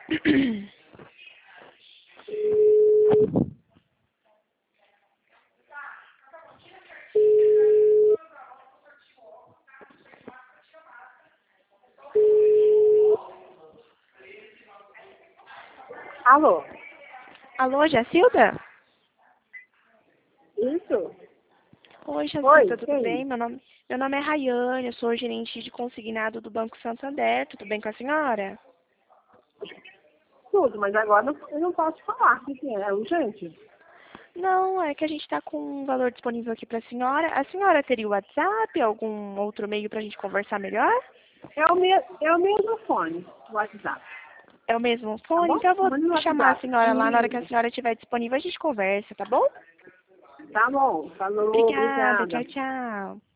Alô? Alô, Jacilda? Isso? Oi, Oi, Jacilda, tudo quem? bem? Meu nome é Rayane, eu sou gerente de consignado do Banco Santander. Tudo bem com a senhora? Tudo, mas agora eu não posso falar. O que é? É urgente? Não, é que a gente está com um valor disponível aqui para a senhora. A senhora teria o WhatsApp, algum outro meio para a gente conversar melhor? É o mesmo fone, o WhatsApp. É o mesmo Tá fone? bom? Então eu vou Manda no chamar a WhatsApp. senhora lá na hora que a senhora estiver disponível, a gente conversa, tá bom? Tá bom. Falou, Obrigada, obrigada. tchau, tchau.